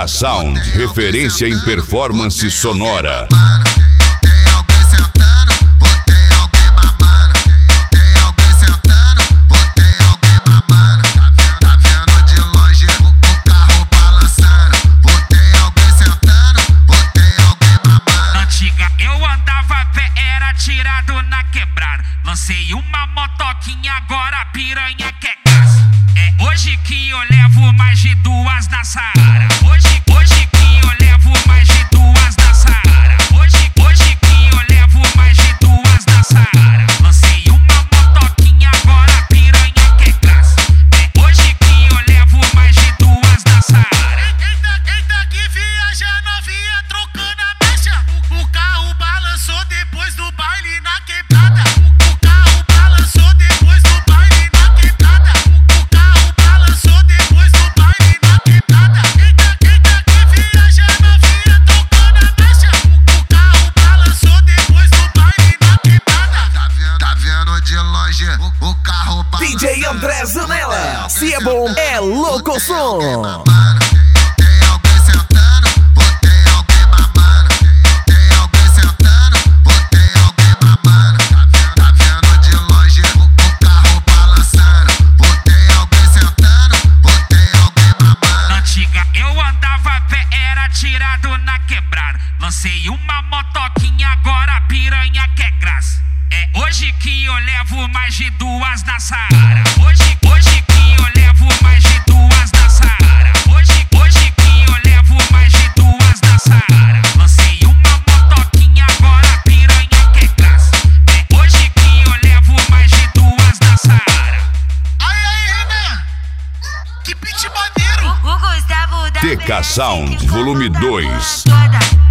TK Sound, referência em performance sonora. Tirado na quebrada, lancei uma motoquinha, agora a piranha quer gás. É hoje que eu levo mais de 2 na Saara. Hoje que eu levo mais de 2 na Saara. Hoje que eu levo mais de 2 na Saara. Lancei uma motoquinha, agora a piranha quer gás. É hoje que eu levo mais de 2 na Saara. Eita que viaja novinha trocando a mecha. O carro balançou depois do baile na quebrada. O carro balançou depois do baile na quebrada. O carro balançou depois do baile na quebrada. Eita que viaja novinha trocando a mecha. O carro balançou depois do baile na quebrada. Tá vendo de longe o carro balançou. DJ André Zanella, se é bom, é louco som. Tirado na quebrada, lancei uma motoquinha, agora a piranha quer graça. É hoje que eu levo mais de 2 na Saara. Hoje que eu levo mais de 2 na Saara. Hoje que eu levo mais de 2 na Saara. Lancei uma motoquinha, agora a piranha quer graça. É hoje que eu levo mais de 2 na Saara. Aí, Renan, que beat maneiro. TK Sound, volume 2. Toda